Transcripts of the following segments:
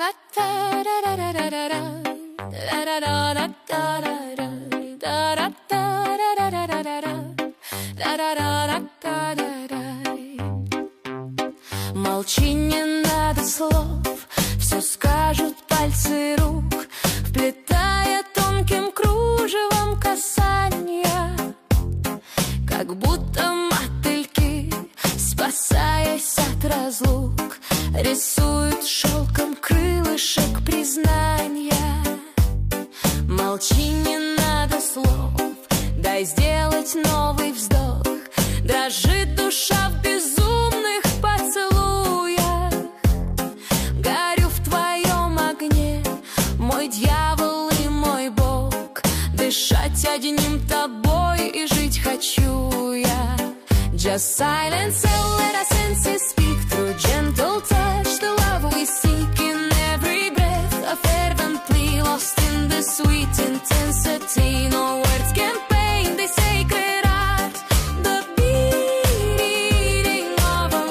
Молчи, не надо слов, все скажут пальцы рук, вплетая тонким кружевом касания, как будто мотыльки, спасаясь от разлук, рисуют шелком крылышек признания. Молчи, не надо слов, дай сделать новый вздох. Дрожит душа в безумных поцелуях. Горю в твоем огне, мой дьявол и мой бог. Дышать одним тобой и жить хочу я. Just silence and let our senses speak through gentle touch. The love we seek in every breath, a fervent plea lost in the sweet intensity. No words can paint the sacred art, the beating of a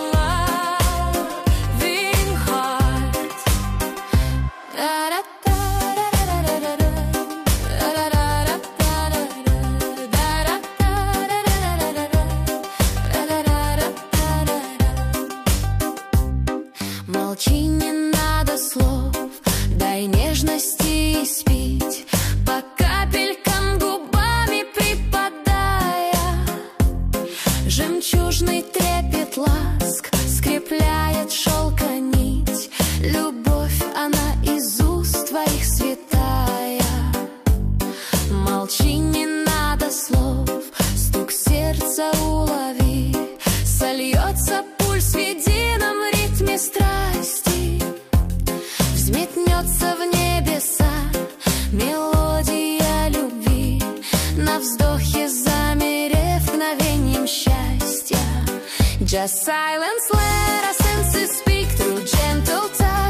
loving heart. Молчи, не надо слов, дай нежности испить, по капелькам губами припадая. Жемчужный трепет ласк скрепляет шелка нить. Любовь, она из уст твоих святая. Молчи, не надо слов, стук сердца улови. Сольется пульс в едином ритме страсти. Взметнется в небеса мелодия любви, на вздохе замерев мгновеньем счастья. Just silence, let our senses speak through gentle touch.